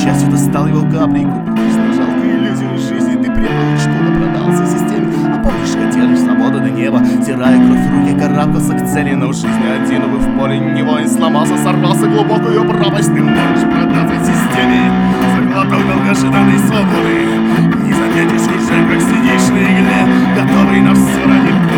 счастью, достал его капли и купил на жалкую иллюзию жизни. Ты предал, что продался системе. А помнишь, хотели свободу до неба, тирая кровь в руки, карабкался к цели. Но в жизни один, увы, в поле не воин, сломался, сорвался глубокую пропасть. Ты можешь продаться системе за глоток долгожданной свободы. Не заметишь уже, как сидишь на игле, готовый на все ради